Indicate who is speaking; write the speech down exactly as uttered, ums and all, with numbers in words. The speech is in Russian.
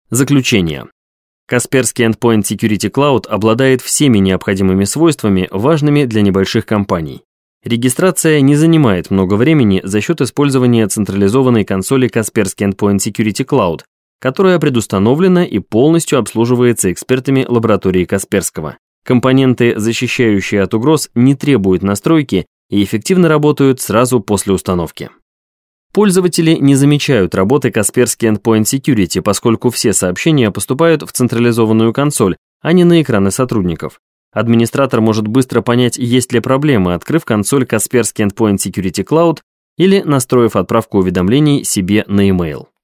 Speaker 1: Заключение. Kaspersky Endpoint Security Cloud обладает всеми необходимыми свойствами, важными для небольших компаний. Регистрация не занимает много времени за счет использования централизованной консоли Kaspersky Endpoint Security Cloud, которая предустановлена и полностью обслуживается экспертами лаборатории Касперского. Компоненты, защищающие от угроз, не требуют настройки и эффективно работают сразу после установки. Пользователи не замечают работы Kaspersky Endpoint Security, поскольку все сообщения поступают в централизованную консоль, а не на экраны сотрудников. Администратор может быстро понять, есть ли проблемы, открыв консоль Kaspersky Endpoint Security Cloud или настроив отправку уведомлений себе на e-mail.